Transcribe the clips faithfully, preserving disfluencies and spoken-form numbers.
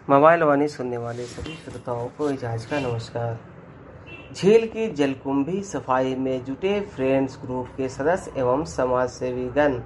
Mobile वाणी सुनने वाले सभी श्रोताओं को इजाज का नमस्कार। झील की जलकुंभी सफाई में जुटे फ्रेंड्स ग्रुप के सदस्य एवं समाज सेवीगण।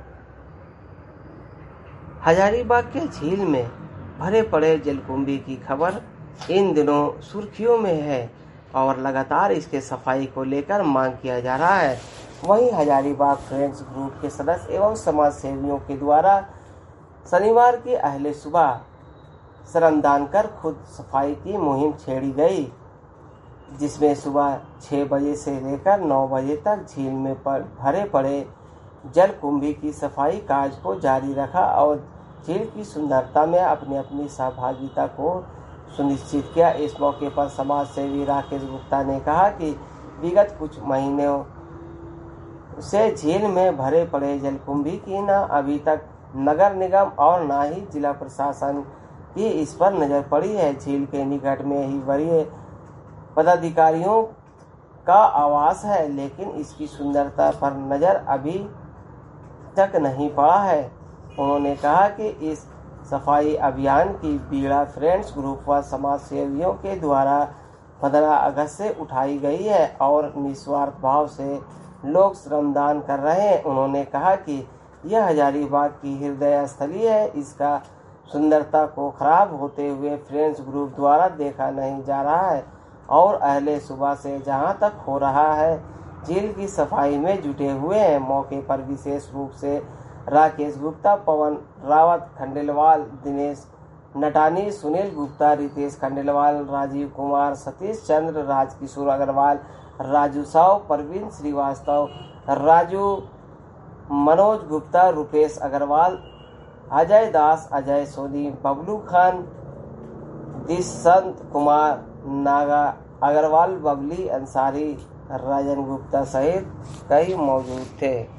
हजारीबाग के झील में भरे पड़े जलकुंभी की खबर इन दिनों सुर्खियों में है और लगातार इसके सफाई को लेकर मांग किया जा रहा है। वहीं हजारीबाग फ्रेंड्स ग्रुप के सदस्य एवं समाज सेवियों के द्वारा शनिवार की अहले सुबह श्रमदान कर खुद सफाई की मुहिम छेड़ी गई, जिसमें सुबह छह बजे से लेकर नौ बजे तक झील में भरे पड़े जलकुंभी की सफाई कार्य को जारी रखा और झील की सुंदरता में अपनी अपनी सहभागिता को सुनिश्चित किया। इस मौके पर समाज सेवी राकेश गुप्ता ने कहा कि विगत कुछ महीनों से झील में भरे पड़े जलकुंभी की न अभी तक नगर निगम और न ही जिला प्रशासन की इस पर नजर पड़ी है। झील के निकट में ही वरीय पदाधिकारियों का आवास है, लेकिन इसकी सुंदरता पर नजर अभी तक नहीं पड़ा है। उन्होंने कहा कि इस सफाई अभियान की बीड़ा फ्रेंड्स ग्रुप व समाज सेवियों के द्वारा पंद्रह अगस्त से उठाई गई है और निस्वार्थ भाव से लोग श्रमदान कर रहे हैं। उन्होंने कहा कि यह हजारीबाग की हृदय स्थली है, इसका सुंदरता को खराब होते हुए फ्रेंड्स ग्रुप द्वारा देखा नहीं जा रहा है और अहले सुबह से जहां तक हो रहा है झील की सफाई में जुटे हुए हैं। मौके पर विशेष रूप से राकेश गुप्ता, पवन रावत खंडेलवाल, दिनेश नटानी, सुनील गुप्ता, रितेश खंडेलवाल, राजीव कुमार, सतीश चंद्र, राजकिशोर अग्रवाल, राजू साव, प्रवीण श्रीवास्तव, राजू, मनोज गुप्ता, रुपेश अग्रवाल, अजय दास, अजय सोनी, बबलू खान, दिशंत कुमार, नागा अग्रवाल, बबली अंसारी, राजन गुप्ता सहित कई मौजूद थे।